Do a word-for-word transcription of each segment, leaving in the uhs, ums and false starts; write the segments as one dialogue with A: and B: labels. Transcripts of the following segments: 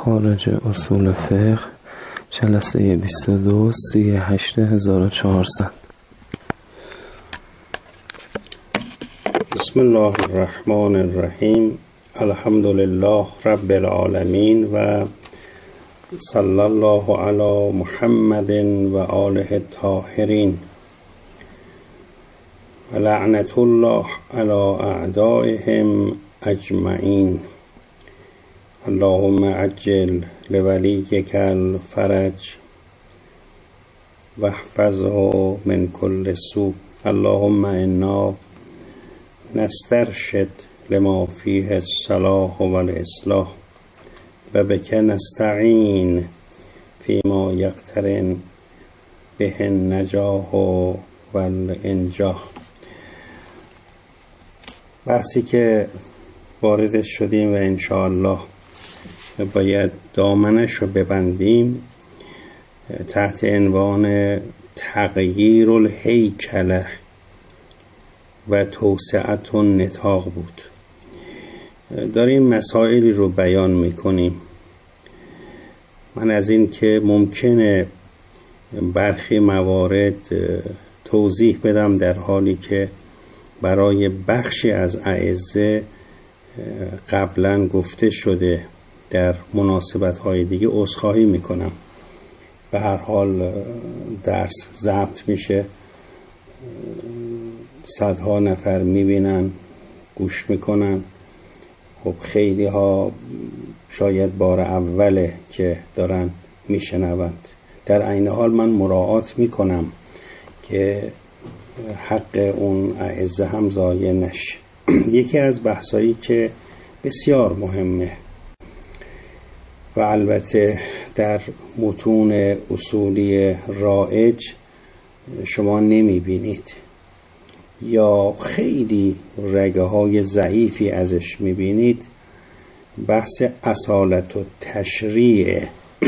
A: مخارج اصول فقه جلسه بیست و دو سی و هشت هزار و چهارصد.
B: بسم الله الرحمن الرحیم. الحمد لله رب العالمین و صلی الله علی محمد و آله الطاهرین و لعنت الله علی اعدائهم اجمعین. اللهم عجل لولیک الفرج واحفظه من كل سوء. اللهم انا نسترشد لما فيه الصلاح والاصلاح و بک نستعین فيما يقترن به النجاح والانجاح. بحثی که واردش شدیم و انشاءالله باید دامنش رو ببندیم تحت عنوان تغییر الهیکله و توسعه النطاق بود. داریم مسائلی رو بیان میکنیم. من از این که ممکنه برخی موارد توضیح بدم در حالی که برای بخشی از اعزه قبلا گفته شده در مناسبت‌های دیگه عذرخواهی میکنم. به هر حال درس ضبط میشه، صدها نفر میبینن، گوش میکنن. خب خیلی ها شاید بار اوله که دارن میشنوند. در عین حال من مراعات میکنم که حق اون اعزه هم ضایع نشه. یکی از بحثایی که بسیار مهمه و البته در متون اصولی رایج شما نمیبینید یا خیلی رگه های ضعیفی ازش میبینید، بحث اصالت و تشریع.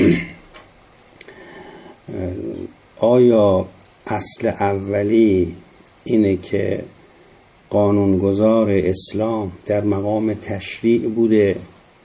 B: آیا اصل اولی اینه که قانونگذار اسلام در مقام تشریع بوده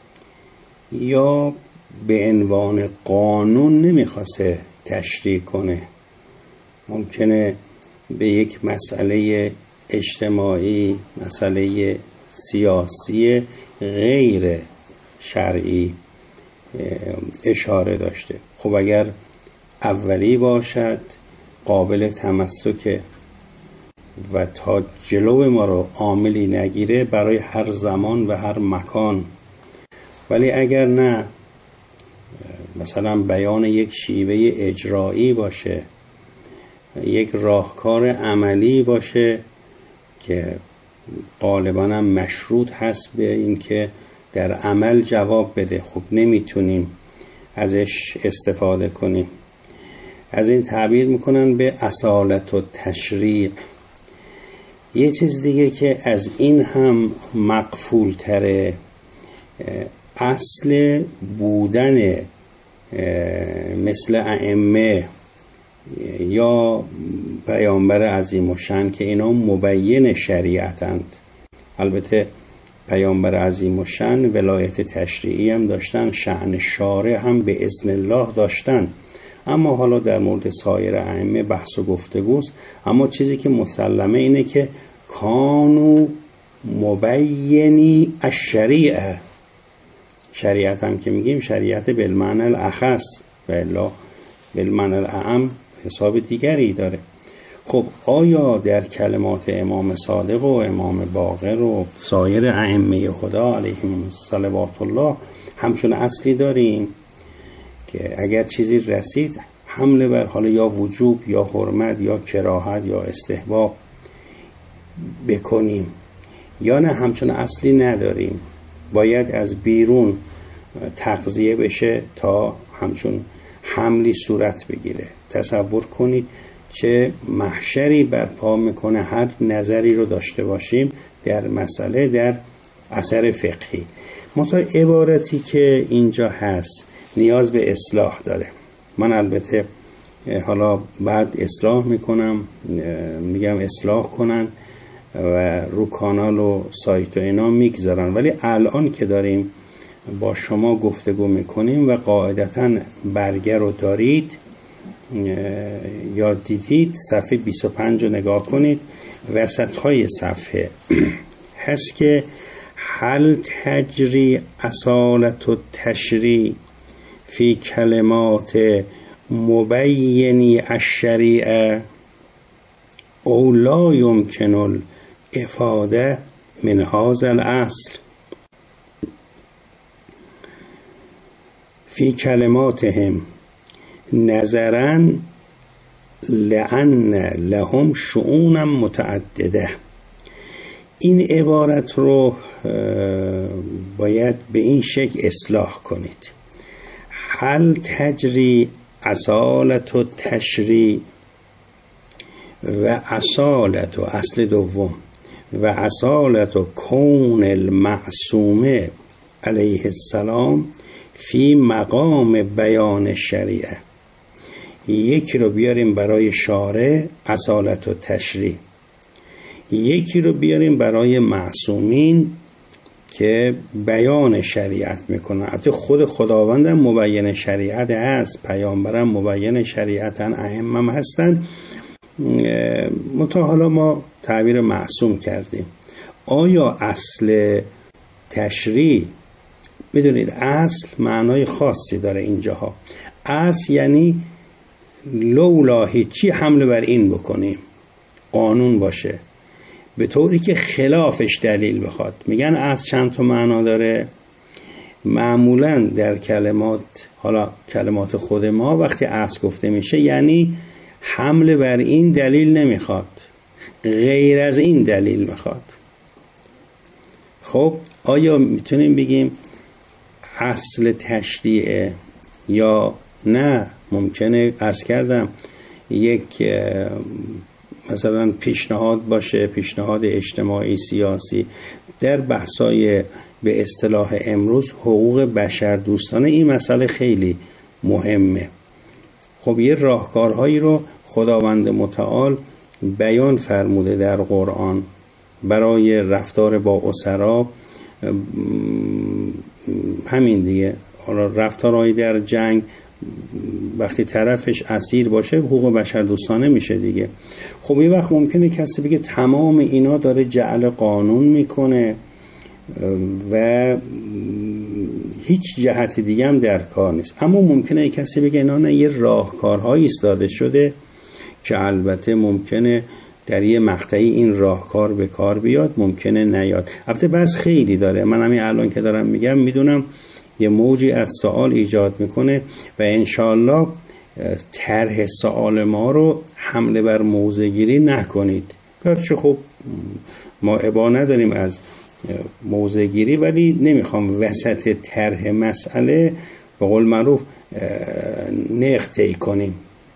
B: یا به عنوان قانون نمیخواسته تشریع کنه؟ ممکنه به یک مسئله اجتماعی، مسئله سیاسی غیر شرعی اشاره داشته. خب اگر اولی باشد قابل تمسکه و تا جلو ما رو عاملی نگیره برای هر زمان و هر مکان. ولی اگر نه، مثلا بیان یک شیوه اجرایی باشه، یک راهکار عملی باشه که غالباً هم مشروط هست به این که در عمل جواب بده، خب نمیتونیم ازش استفاده کنیم. از این تعبیر میکنن به اصالت و تشریع. یه چیز دیگه که از این هم مقفول تره، اصل بودن مثل ائمه یا پیامبر عظیم الشأن که اینا مبین شریعتند. البته پیامبر عظیم الشأن ولایت تشریعی هم داشتن، شأن شارع هم به اذن الله داشتن. اما حالا در مورد سایر ائمه بحث و گفتگوست. اما چیزی که مسلمه اینه که کانو مبینی الشریعه. شریعت هم که میگیم شریعت بالمعنی الاخص و الا بالمعنی الاعم حساب دیگری داره. خب آیا در کلمات امام صادق و امام باقر و سایر ائمه خدا علیهم صلوات الله همچون اصلی داریم که اگر چیزی رسید حمله بر حال یا وجوب یا حرمت یا کراهت یا استحباب بکنیم، یا نه همچون اصلی نداریم، باید از بیرون تغذیه بشه تا همچون حملی صورت بگیره؟ تصور کنید چه محشری برپا میکنه هر نظری رو داشته باشیم در مسئله در اثر فقهی. منتها عبارتی که اینجا هست نیاز به اصلاح داره. من البته حالا بعد اصلاح میکنم، میگم اصلاح کنن و رو کانال و سایت و اینا میگذارن، ولی الان که داریم با شما گفتگو میکنیم و قاعدتاً برگه رو دارید یا دیدید، صفحه بیست و پنج رو نگاه کنید، وسط های صفحه هست که هل تجری اصالت و تشریع فی کلمات مبینی الشریعه او لا یمکن الافاده من هذا الاصل فی کلماتهم نظرا لأن لهم شؤون متعدده. این عبارت رو باید به این شکل اصلاح کنید. هل تجری اصالت و تشریع و اصالت و اصل دوم و اصالت و کون المعصومه علیه السلام فی مقام بیان شریعه. یکی رو بیاریم برای شارع اصالت و تشریع، یکی رو بیاریم برای معصومین که بیان شریعت میکنن. البته خود خداوندم مبین شریعت هست، پیامبرم مبین شریعتن، ائمه هستن، متا حالا ما تعبیر معصوم کردیم. آیا اصل تشریع، بدونید اصل معنای خاصی داره اینجاها. اصل یعنی لولا هیچی حمله بر این بکنیم، قانون باشه به طوری که خلافش دلیل بخواد. میگن اصل چند تا معنا داره. معمولا در کلمات، حالا کلمات خود ما، وقتی اصل گفته میشه یعنی حمله بر این دلیل نمیخواد، غیر از این دلیل میخواد. خب آیا میتونیم بگیم اصل تشریع یا نه؟ ممکنه عرض کردم یک مثلا پیشنهاد باشه، پیشنهاد اجتماعی سیاسی در بحثای به اصطلاح امروز حقوق بشر دوستانه، این مسئله خیلی مهمه. خب یه راهکارهایی رو خداوند متعال بیان فرموده در قرآن برای رفتار با اسرا، همین دیگه. حالا رفتارهایی در جنگ وقتی طرفش اسیر باشه حقوق بشر دوستانه میشه دیگه. خب یه وقت ممکنه کسی بگه تمام اینا داره جعل قانون میکنه و هیچ جهت دیگه هم در کار نیست. اما ممکنه کسی بگه اینا نه، یه راهکارهایی ایستاده شده که البته ممکنه در یه مقطعی این راهکار به کار بیاد، ممکنه نیاد. البته بس خیلی داره. من همین الان که دارم میگم میدونم یه موجی از سوال ایجاد میکنه و انشالله طرح سوال ما رو حمله بر موضع‌گیری نکنید. گرچه خب ما ابا نداریم از موضع‌گیری، ولی نمیخوام وسط طرح مسئله به قول معروف نقطه‌ای کنیم.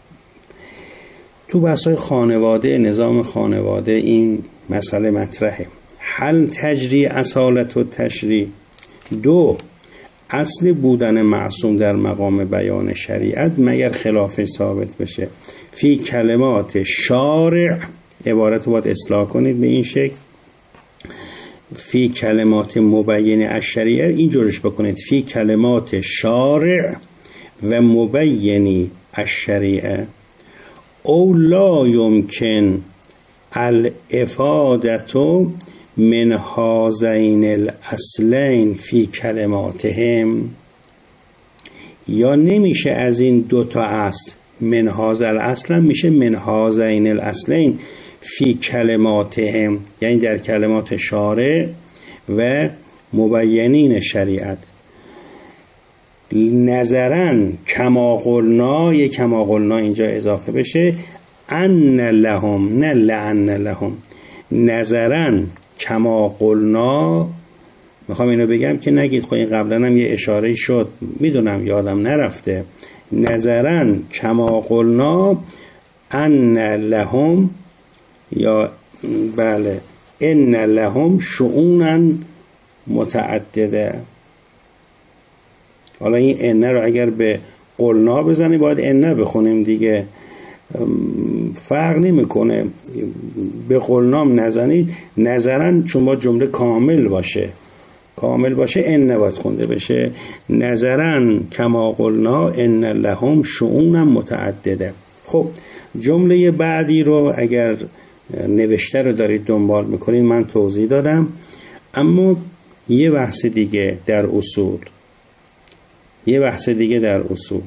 B: تو بحث‌های خانواده، نظام خانواده این مسئله مطرحه. هل تجری اصالت و تشریع. دو، اصل بودن معصوم در مقام بیان شریعت مگر خلافش ثابت بشه. فی کلمات شارع، عبارت رو باید اصلاح کنید به این شکل، فی کلمات مبین الشریعه، این جورش بکنید فی کلمات شارع و مبینی الشریعه او لا یمکن الافادة من هذین الاصلین فی کلماتهم. یا نمیشه از این دوتا اصل، من هذا الاصل میشه من هذین الاصلین فی کلماتهم، یعنی در کلمات شارع و مبینین شریعت. نظرا کما قلنا، یک کما قلنا اینجا اضافه بشه، ان لهم، نه لعن لهم، نظرا کما قلنا. میخوام اینو بگم که نگید خب این قبلا هم یه اشاره شد، میدونم یادم نرفته. نظرا کما قلنا ان لهم، یا بله ان لهم شؤونا متعدده. حالا این ان رو اگر به قلنا بزنیم باید ان بخونیم دیگه، فرق نمیکنه. به قلنام نزنید، نظرن چون با جمله کامل باشه، کامل باشه ان نباید خونده بشه. نظرا کما قلنا ان لهم شؤون متعدده. خب جمله بعدی رو اگر نوشته رو دارید دنبال میکنید من توضیح دادم، اما یه بحث دیگه در اصول یه بحث دیگه در اصول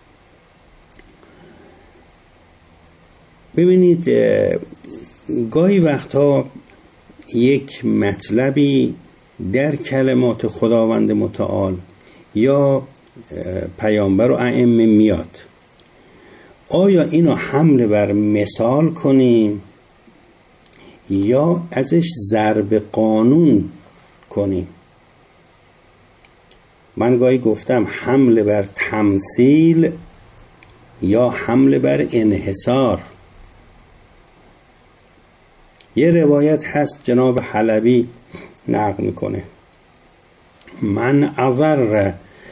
B: ببینید، گاهی وقتا یک مطلبی در کلمات خداوند متعال یا پیامبر و ائمه میاد، آیا اینو حمل بر مثال کنیم یا ازش ضرب قانون کنیم؟ من گاهی گفتم حمل بر تمثیل یا حمل بر انحصار. یه روایت هست جناب حلبی نقل میکنه، من اضر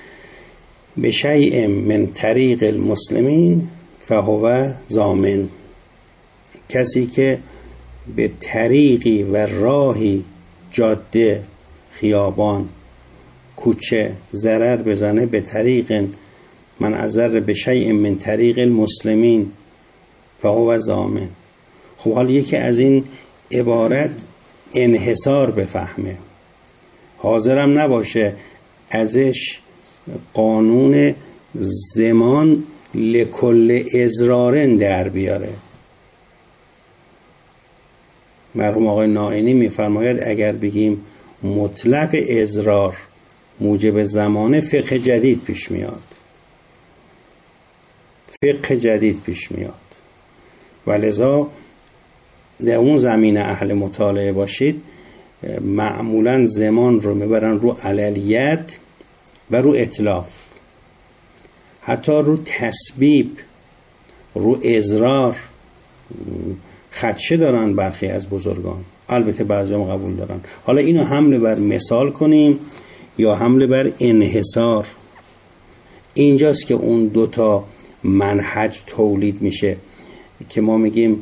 B: بشیء من طریق المسلمین فهو ضامن. کسی که به طریقی و راهی، جاده، خیابان، کوچه ضرر بزنه، به طریق من اضر بشیء من طریق المسلمین فهو ضامن. خب حالا یکی از این عبارت انحصار بفهمه، حاضرم نباشه ازش قانون زمان لکل ازرارن در بیاره. مرحوم آقای نائینی میفرماید اگر بگیم مطلق ازرار موجب زمانه، فقه جدید پیش میاد، فقه جدید پیش میاد. ولذا در اون زمین اهل مطالعه باشید، معمولا زمان رو میبرن رو علیت و رو اطلاف، حتی رو تسبیب، رو ازرار خدشه دارن برخی از بزرگان، البته بعضی هم قبول دارن. حالا اینو حمل بر مثال کنیم یا حمل بر انحصار، اینجاست که اون دوتا منهج تولید میشه که ما میگیم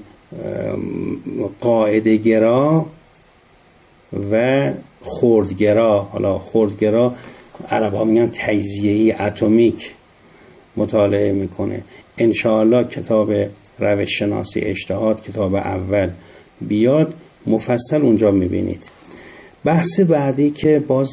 B: قاعده گرا و خردگرا. حالا خردگرا عرب ها میگن تجزیه‌ای اتمیک مطالعه میکنه. انشاءالله کتاب روش شناسی اجتهاد کتاب اول بیاد مفصل اونجا میبینید. بحث بعدی که باز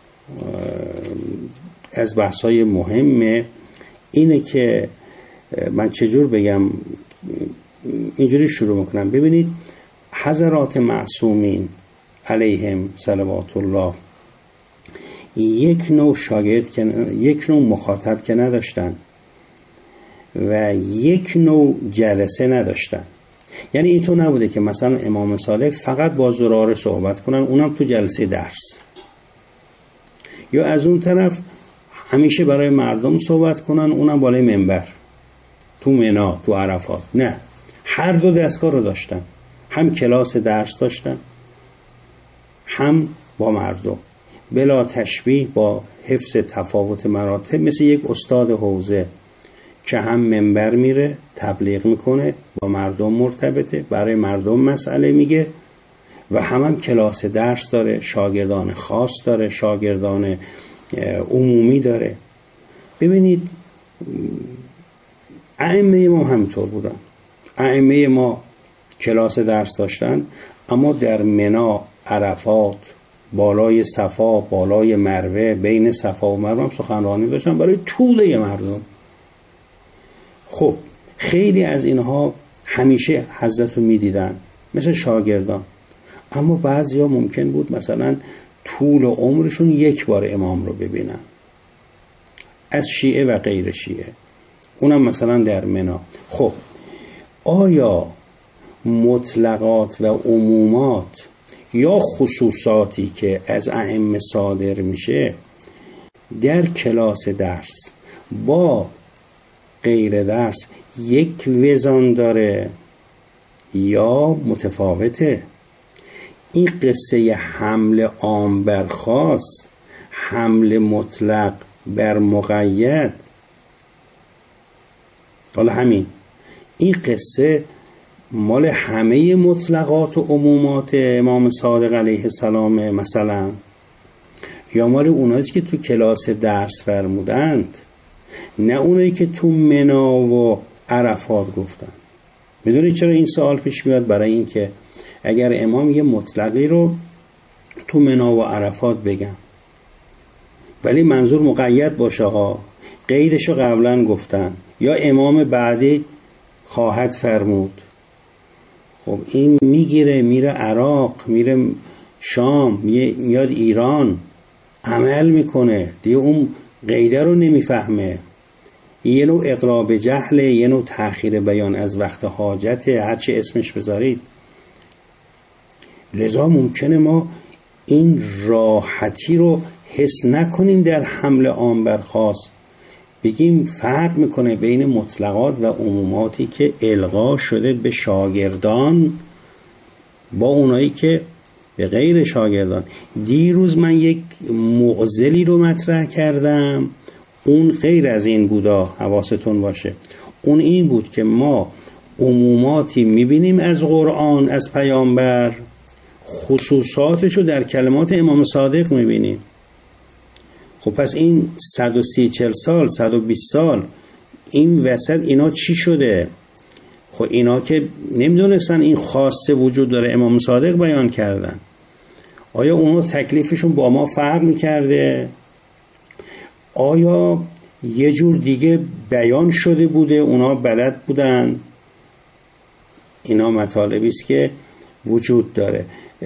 B: از بحث‌های مهمه اینه که من چجور بگم، اینجوری شروع میکنم. ببینید حضرات معصومین علیهم صلوات الله یک نوع شاگرد که یک نوع مخاطب که نداشتن و یک نوع جلسه نداشتن. یعنی اینطور نبوده که مثلا امام صادق فقط با زراره صحبت کنن، اونم تو جلسه درس، یا از اون طرف همیشه برای مردم صحبت کنن، اونم بالای منبر تو منا تو عرفات. نه، هر دو دستگاه رو داشتن، هم کلاس درس داشتن هم با مردم، بلا تشبیه، با حفظ تفاوت مراتب، مثل یک استاد حوزه که هم منبر میره تبلیغ میکنه، با مردم مرتبطه، برای مردم مسئله میگه، و هم هم کلاس درس داره، شاگردان خاص داره، شاگردان عمومی داره. ببینید ائمه ما همینطور بودن. ائمه ما کلاس درس داشتن، اما در منا، عرفات، بالای صفا، بالای مروه، بین صفا و مروه هم سخنرانی داشتن برای توده مردم. خب خیلی از اینها همیشه حضرت رو میدیدن مثل شاگردان، اما بعضی ها ممکن بود مثلا طول عمرشون یک بار امام رو ببینن، از شیعه و غیر شیعه، اونم مثلا در منا. خب آیا مطلقات و عمومات یا خصوصاتی که از ائمه صادر میشه در کلاس درس با غیر درس یک وزن داره یا متفاوته؟ این قصه حمل عام بر خاص، حمل مطلق بر مقید، حالا همین این قصه مال همه مطلقات و عمومات امام صادق علیه السلام مثلا، یا مال اونایی که تو کلاس درس فرمودند، نه اونایی که تو منا و عرفات گفتن؟ میدونید چرا این سوال پیش میاد؟ برای این که اگر امام یه مطلقی رو تو منا و عرفات بگم ولی منظور مقید باشه ها، قیدشو قبلا گفتن، یا امام بعدی خواهد فرمود، خب این میگیره میره عراق، میره شام، میاد ایران، عمل میکنه دیگه، اون قیده رو نمیفهمه. یه نوع اقرا به جهل، یه نوع تأخیر بیان از وقت حاجت، هرچی اسمش بذارید. لذا ممکنه ما این راحتی رو حس نکنیم در حمل عام بر خاص، بگیم فرق میکنه بین مطلقات و عموماتی که القا شده به شاگردان با اونایی که به غیر شاگردان. دیروز من یک معضلی رو مطرح کردم، اون غیر از این بودا، حواستون باشه. اون این بود که ما عموماتی میبینیم از قرآن، از پیامبر، خصوصاتشو در کلمات امام صادق میبینیم. خب پس این صد و سی چل سال، صد و بیست سال این وسط اینا چی شده؟ خب اینا که نمیدونستن این خاصه وجود داره، امام صادق بیان کردن. آیا اونا تکلیفشون با ما فرق میکرده؟ آیا یه جور دیگه بیان شده بوده، اونا بلد بودن؟ اینا مطالبی است که وجود داره.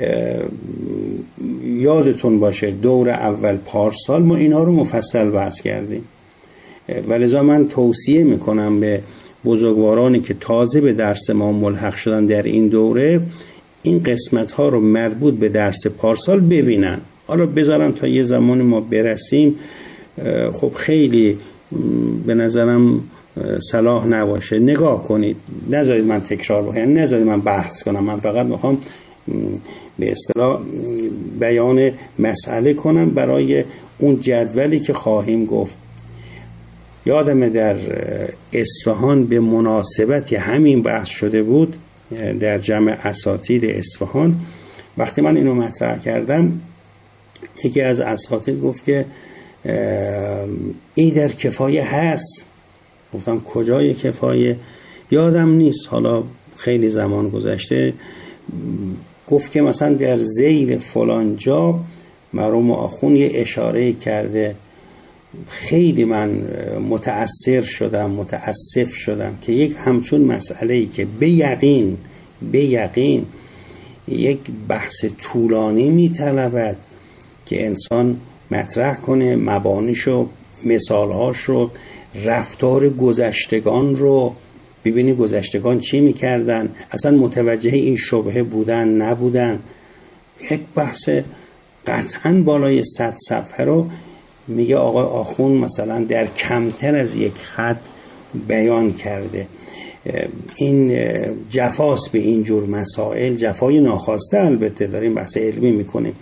B: یادتون باشه دور اول پارسال ما اینا رو مفصل بحث کردیم، ولذا من توصیه میکنم به بزرگوارانی که تازه به درس ما ملحق شدن در این دوره، این قسمت ها رو مربوط به درس پارسال ببینن. حالا بذارن تا یه زمانی ما برسیم، خب خیلی به نظرم صلاح نباشه. نگاه کنید، نذارید من تکرار بکنم، یعنی نذارید من بحث کنم، من فقط میخوام به اصطلاح بیان مسئله کنم برای اون جدولی که خواهیم گفت. یادمه در اصفهان به مناسبت همین بحث شده بود در جمع اساتید اصفهان. وقتی من اینو مطرح کردم، یکی از اساتید گفت که این در کفایه هست. گفتم کجای کفایه؟ یادم نیست، حالا خیلی زمان گذشته. گفت که مثلا در ذیل فلان جا مرحوم آخوند یه اشاره کرده. خیلی من متأثر شدم، متأسف شدم که یک همچون مسئله‌ای که به یقین به یقین یک بحث طولانی می‌طلبد که انسان مطرح کنه، مبانیشو، مثالهاشو، رفتار گذشتگان رو ببینی، گذشتگان چی میکردن، اصلا متوجه این شبهه بودن نبودن. یک بحث قطعاً بالای صد صفحه رو میگه آقای آخوند مثلا در کمتر از یک خط بیان کرده. این جفاست به اینجور مسائل، جفای ناخواسته. البته داریم بحث علمی میکنیم.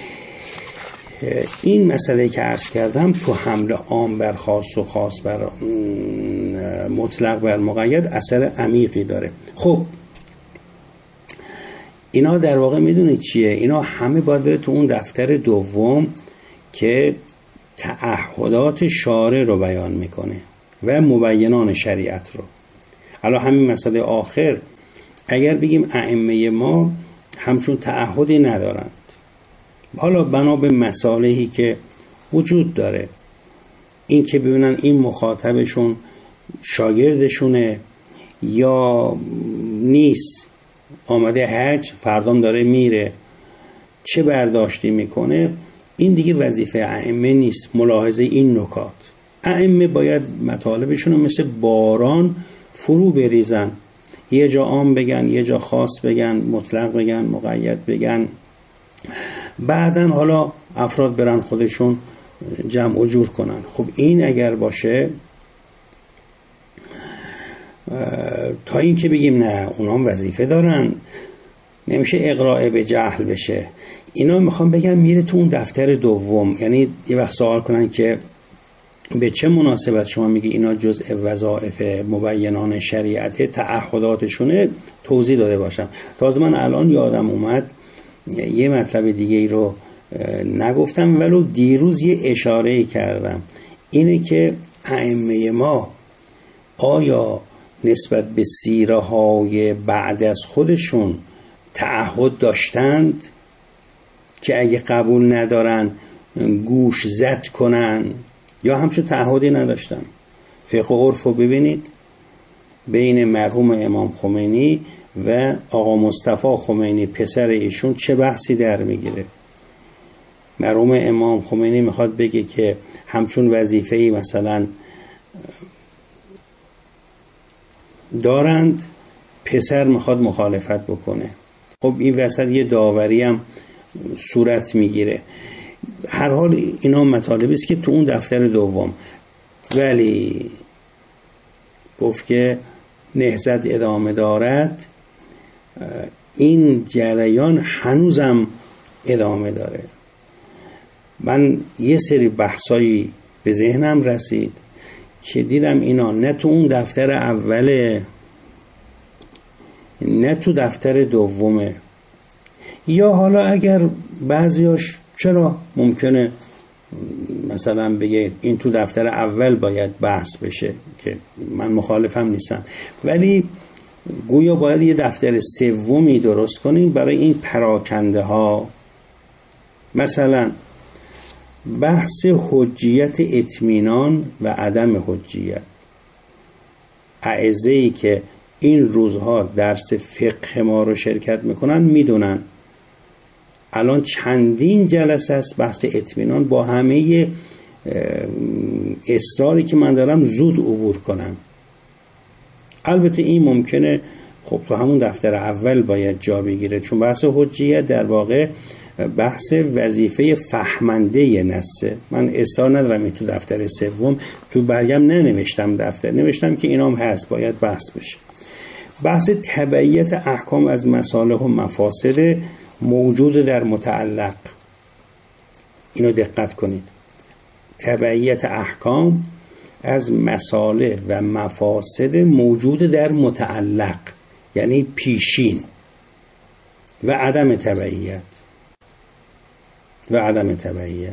B: این مسئله که عرض کردم تو حمل عام بر خاص و خاص بر مطلق بر مقید اثر عمیقی داره. خب اینا در واقع میدونید چیه؟ اینا همه باید بره تو اون دفتر دوم که تعهدات شارع رو بیان میکنه و مبینان شریعت رو. حالا همین مسئله آخر، اگر بگیم ائمه ما همچون تعهدی ندارند، حالا بنا به مصالحی که وجود داره، این که ببینن این مخاطبشون شاگردشونه یا نیست، آمده حج فردام داره میره، چه برداشتی میکنه، این دیگه وظیفه ائمه نیست. ملاحظه این نکات، ائمه باید مطالبشون رو مثل باران فرو بریزن، یه جا عام بگن، یه جا خاص بگن، مطلق بگن، مقید بگن، بعدن حالا افراد برن خودشون جمع و جور کنن. خب این اگر باشه، تا این که بگیم نه اونا هم وظیفه دارن، نمیشه اقراء به جهل بشه. اینا میخوام بگم میره تو اون دفتر دوم. یعنی یه وقت سوال کنن که به چه مناسبت شما میگی اینا جزء وظایف مبینان شریعت، تعهداتشونه، توضیح داده باشم. تازه من الان یادم اومد یه مطلب دیگه ای رو نگفتم ولو دیروز یه اشاره کردم، اینه که ائمه ما آیا نسبت به سیره های بعد از خودشون تعهد داشتند که اگه قبول ندارن گوش زد کنن، یا همچون تعهدی نداشتن؟ فقه و عرف رو ببینید بین مرحوم امام خمینی و آقا مصطفی خمینی پسر ایشون چه بحثی در میگیره. مرحوم امام خمینی میخواد بگه که همچون وظیفه‌ای مثلا دارند، پسر میخواد مخالفت بکنه. خب این وسط یه داوری هم صورت میگیره. هر حال اینا مطالبی است که تو اون دفتر دوم، ولی گفت که نهضت ادامه دارد. این جریان هنوزم ادامه داره. من یه سری بحثایی به ذهنم رسید که دیدم اینا نه تو اون دفتر اوله نه تو دفتر دومه، یا حالا اگر بعضیاش چرا ممکنه مثلا بگه این تو دفتر اول باید بحث بشه، که من مخالفم نیستم، ولی گویا باید یه دفتر سومی درست کنیم برای این پراکنده ها. مثلا بحث حجیت اطمینان و عدم حجیت. اعزه‌ای که این روزها درس فقه ما رو شرکت میکنن میدونن الان چندین جلسه است بحث اطمینان، با همه اصراری که من دارم زود عبور کنم. البته این ممکنه خب تو همون دفتر اول باید جا بگیره، چون بحث حجیت در واقع بحث وظیفه فهمنده نصه. من اصرار ندارم این تو دفتر سوم، تو برگم ننوشتم دفتر، نوشتم که اینام هست باید بحث بشه. بحث تبعیت احکام از مصالح و مفاسد موجود در متعلق، اینو دقت کنید. تبعیت احکام از مصالح و مفاسد موجود در متعلق یعنی پیشین، و عدم تبعیت و عدم تبعیت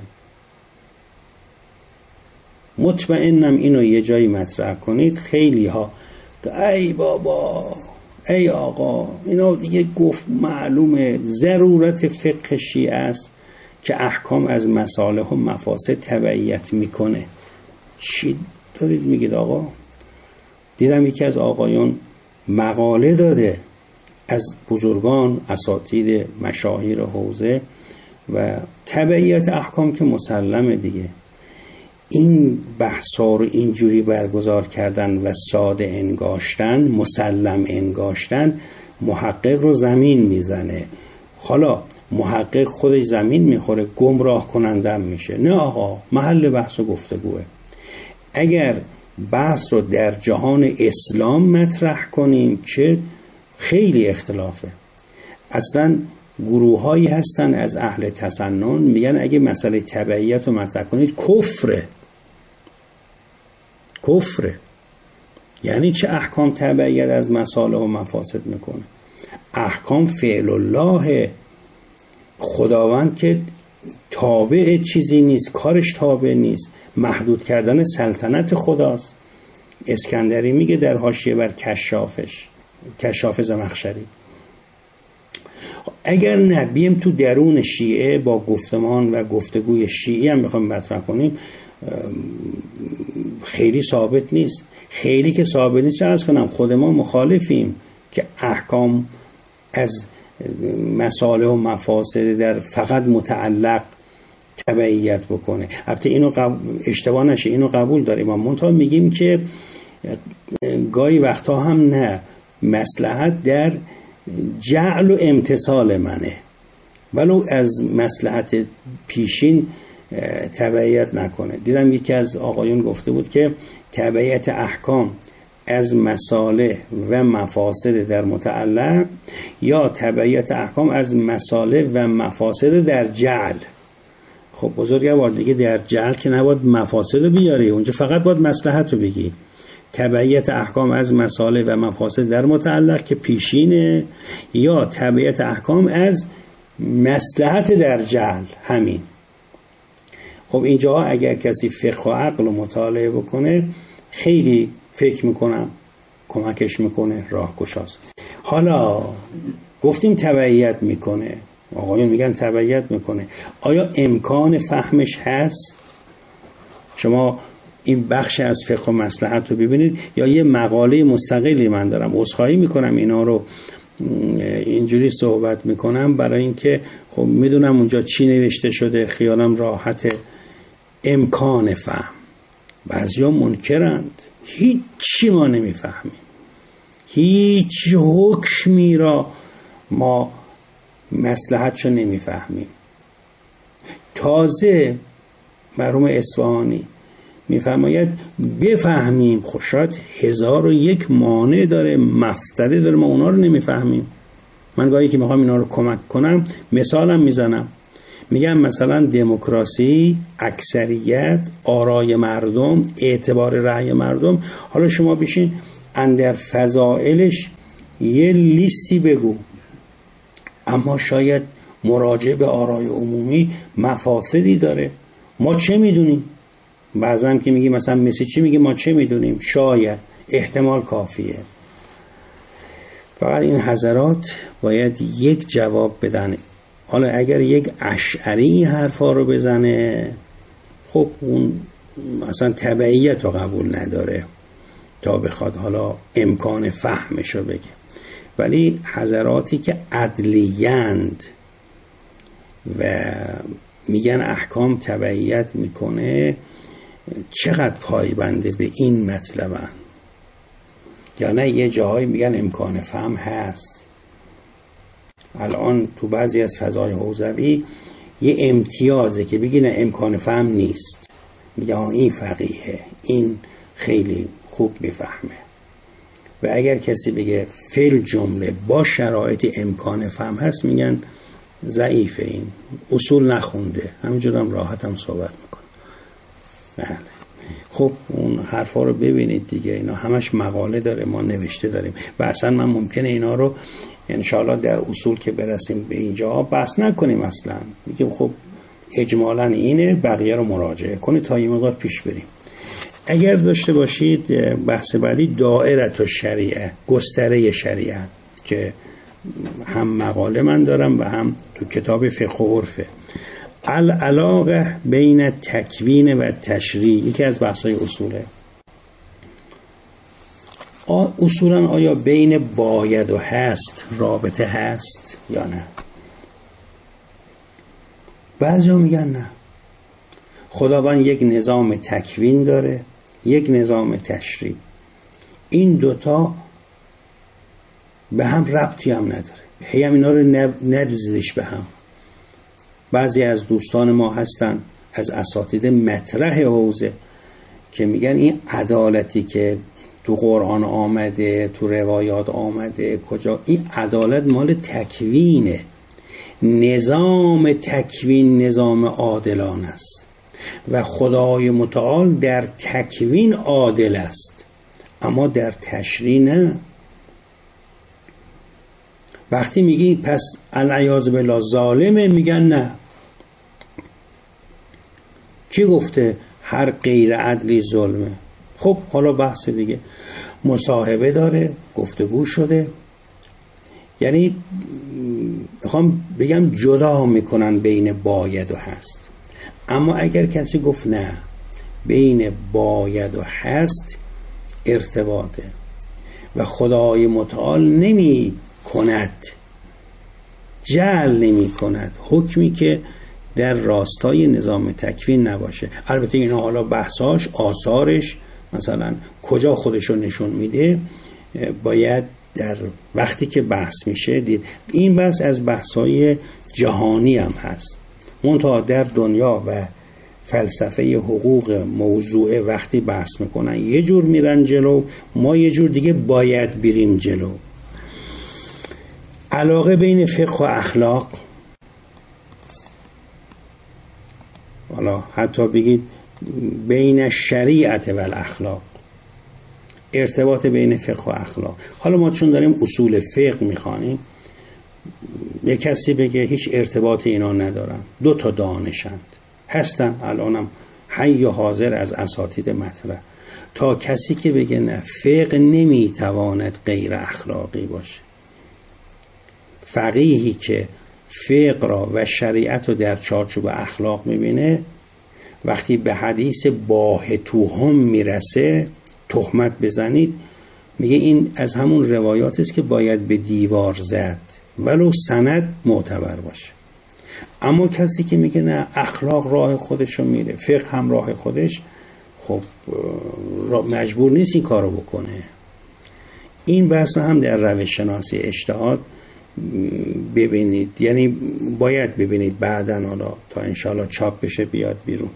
B: مطمئنم اینو یه جایی مطرح کنید. خیلی ها ای بابا ای آقا اینا دیگه گفت معلومه، ضرورت فقه شیعه است که احکام از مصالح و مفاسد تبعیت میکنه. چی دارید میگید آقا؟ دیدم یکی از آقایون مقاله داده از بزرگان اساتید مشاهیر حوزه و تبعیت احکام که مسلمه دیگه. این بحثا رو اینجوری برگزار کردن و ساده انگاشتن، مسلم انگاشتن، محقق رو زمین میزنه. حالا محقق خودش زمین میخوره، گمراه کنندم میشه. نه آقا، محل بحث و گفتگوه. اگر بحث رو در جهان اسلام مطرح کنیم که خیلی اختلافه. اصلا گروه هایی هستن از اهل تسنن میگن اگه مسئله تبعیت رو مطرح کنید کفره. کفره یعنی چه؟ احکام تبعیت از مصالح و مفاسد میکنه. احکام فعل الله، خداوند که تابع چیزی نیست، کارش تابع نیست، محدود کردن سلطنت خداست. اسکندری میگه در حاشیه بر کشافش، کشاف زمخشری. اگر نبیم تو درون شیعه با گفتمان و گفتگوی شیعی هم بخوایم مطرح کنیم خیلی ثابت نیست. خیلی که ثابت نیست، عرض کنم خود ما مخالفیم که احکام از مصالح و مفاسد در فقط متعلق تبعیت بکنه. البته اینو قبول اشتباه نشه، اینو قبول داریم، اما منتها میگیم که گاهی وقتا هم نه، مصلحت در جعل و امتثال منه، ولو از مصلحت پیشین تبعیت نکنه. دیدم یکی از آقایون گفته بود که تبعیت احکام از مصالح و مفاسد در متعلق یا تبعیت احکام از مصالح و مفاسد در جعل. خب بزرگوار دیگه در جعل که نباید مفاسد رو بیاری، اونجا فقط باید مصلحت رو بگی. تبعیت احکام از مصالح و مفاسد در متعلق که پیشینه، یا تبعیت احکام از مصلحت در جهل، همین. خب اینجا اگر کسی فقه و عقل رو مطالعه بکنه خیلی فکر میکنم کمکش میکنه، راهگشاست. حالا گفتیم تبعیت میکنه، آقایون میگن تبعیت میکنه، آیا امکان فهمش هست؟ شما این بخش از فقه و مصلحت رو ببینید، یا یه مقاله مستقلی من دارم، عذرخواهی میکنم اینا رو اینجوری صحبت میکنم برای اینکه خب میدونم اونجا چی نوشته شده، خیالم راحته. امکان فهم، بعضیا منکرند، هیچی ما نمیفهمیم، هیچ حکمی را ما مصلحتشو نمیفهمیم. تازه مرحوم اصفهانی میفرماید بفهمیم، خب شاید هزار و یک مانع داره، مفسده داره، ما اونا رو نمیفهمیم. من گاهی که میخوام اینا رو کمک کنم مثالم میزنم، میگم مثلا دموکراسی، اکثریت، آرای مردم، اعتبار رأی مردم. حالا شما بشین اندر فضائلش یه لیستی بگو، اما شاید مراجعه به آرای عمومی مفاسدی داره. ما چه میدونیم؟ بعضا هم که میگی مثلا مسی چی میگه، ما چه میدونیم؟ شاید، احتمال کافیه. فقط این حضرات باید یک جواب بدن. حالا اگر یک اشعری این حرفا رو بزنه، خب اون اصلا تبعیت رو قبول نداره تا بخواد حالا امکان فهمش رو بگه. ولی حضراتی که عدلیند و میگن احکام تبعیت میکنه، چقدر پایبنده به این مطلبن؟ یا نه یه جاهایی میگن امکان فهم هست. الان تو بعضی از فضای حوزوی یه امتیازه که بگی نه امکان فهم نیست، میگه این فقیه، این خیلی خوب میفهمه. و اگر کسی بگه فل جمله با شرایط امکان فهم هست، میگن ضعیفه، این اصول نخونده، همینجور هم راحت هم صحبت میکنه. بله. خب اون حرفا رو ببینید دیگه، اینا همش مقاله داره، ما نوشته داریم و اصلا من ممکنه اینا رو انشاءالله در اصول که برسیم به اینجا بحث نکنیم، اصلا میگیم خب اجمالاً اینه، بقیه رو مراجعه کنید تا این مقدار پیش بریم. اگر داشته باشید بحث بعدی دائره الشریعه، گستره شریعت، که هم مقاله من دارم و هم تو کتاب فقه و عرفه. العلاقه بین تکوین و تشریع یکی از بحث‌های اصوله. اصولا آیا بین باید و هست رابطه هست یا نه؟ بعضی ها میگن نه، خداوند یک نظام تکوین داره، یک نظام تشریع، این دوتا به هم ربطی هم نداره، هی هم اینا رو ندوزیدش به هم. بعضی از دوستان ما هستن از اساتید مطرح حوزه که میگن این عدالتی که تو قرآن آمده، تو روایات آمده، کجا این عدالت مال تکوینه. نظام تکوین نظام عادلان است و خدای متعال در تکوین عادل است، اما در تشریع نه. وقتی میگی پس العیاذ بالله ظالمه، میگن نه. کی گفته هر غیر عدلی ظلمه؟ خب حالا بحث دیگه، مصاحبه داره، گفتگو شده، یعنی میخوام بگم جدا میکنن بین باید و هست. اما اگر کسی گفت نه، بین باید و هست ارتباطه و خدای متعال نمی کند، جعل نمی کند حکمی که در راستای نظام تکوین نباشه. البته اینا حالا بحثاش، آثارش، مثلا کجا خودشو نشون میده، باید در وقتی که بحث میشه دید. این بحث از بحثای جهانی هم هست، منتها در دنیا و فلسفه حقوق موضوع وقتی بحث میکنن یه جور میرن جلو، ما یه جور دیگه باید بریم جلو. علاقه بین فقه و اخلاق، حالا حتی بگید بین شریعت و الاخلاق، ارتباط بین فقه و اخلاق. حالا ما چون داریم اصول فقه میخوانیم، یک کسی بگه هیچ ارتباط اینا ندارن، دو تا دانشند هستن، الانم حی و حاضر از اساتید مطرح، تا کسی که بگه نه، فقه نمیتواند غیر اخلاقی باشه. فقیهی که فقه را و شریعت رو در چارچوب اخلاق میبینه، وقتی به حدیث باهتوهم میرسه تهمت بزنید، میگه این از همون روایات است که باید به دیوار زد ولو سند معتبر باشه. اما کسی که میگه نه اخلاق راه خودشو میره، فقه هم راه خودش، خب مجبور نیست این کارو بکنه. این بحث هم در روش شناسی اجتهاد ببینید، یعنی باید ببینید بعداً حالا تا انشالله چاپ بشه بیاد بیرون.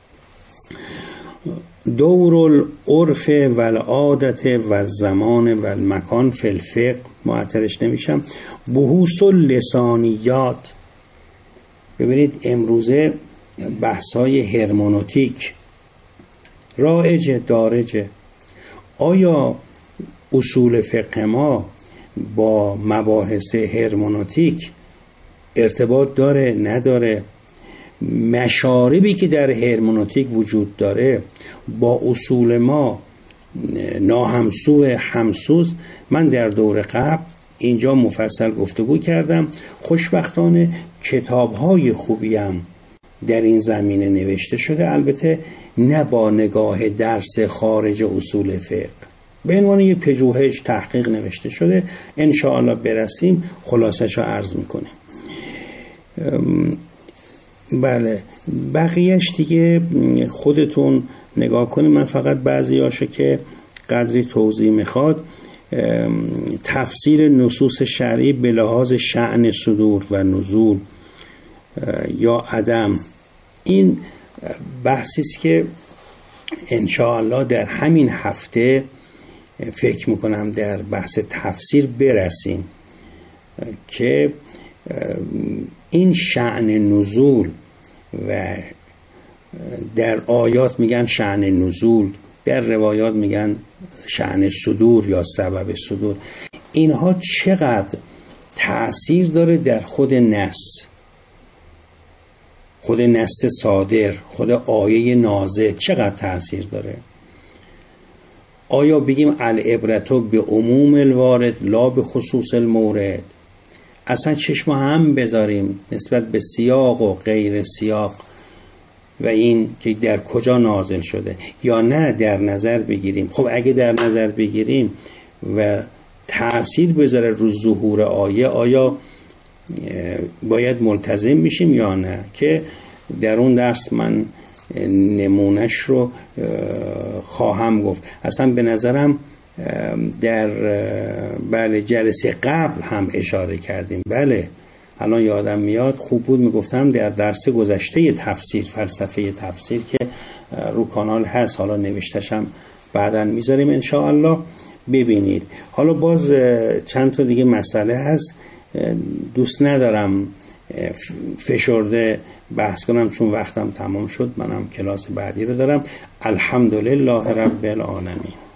B: دور العرف و العادت و الزمان و المکان فی الفقه، معطرش نمیشم. بحوث اللسانیات، ببینید امروزه بحث‌های هرمنوتیک رایجه دارجه. آیا اصول فقه ما با مباحث هرمنوتیک ارتباط داره نداره؟ مشاربی که در هرمنوتیک وجود داره با اصول ما ناهمسو همسوز؟ من در دور قبل اینجا مفصل گفتگو کردم. خوشبختانه کتاب‌های خوبی هم در این زمینه نوشته شده، البته نه با نگاه درس خارج اصول فقه، به عنوان یک پژوهش تحقیق نوشته شده. ان شاء الله برسیم خلاصش رو عرض میکنیم. بله بقیهش دیگه خودتون نگاه کنید. من فقط بعضیاشو که قدری توضیح میخواد، تفسیر نصوص شرعی به لحاظ شأن صدور و نزول یا عدم، این بحثی است که انشاءالله در همین هفته فکر میکنم در بحث تفسیر برسیم که این شأن نزول و در آیات میگن شأن نزول، در روایات میگن شأن صدور یا سبب صدور، اینها چقدر تأثیر داره در خود نص، خود نص صادر، خود آیه نازل چقدر تأثیر داره؟ آیا بگیم العبرة به عموم الوارد لا به خصوص المورد، اصلا چشم هم بذاریم نسبت به سیاق و غیر سیاق و این که در کجا نازل شده، یا نه در نظر بگیریم؟ خب اگه در نظر بگیریم و تأثیر بذاره رو ظهور آیه، آیا باید ملتزم میشیم یا نه؟ که در اون درس من نمونش رو خواهم گفت. اصلا به نظرم در بله جلسه قبل هم اشاره کردیم، بله الان یادم میاد، خوب بود میگفتم در درس گذشته تفسیر، فلسفه تفسیر که رو کانال هست، حالا نوشتشم بعداً میذاریم انشاءالله ببینید. حالا باز چند تا دیگه مسئله هست، دوست ندارم فشرده بحث کنم چون وقتم تمام شد، منم کلاس بعدی رو دارم. الحمدلله رب العالمین.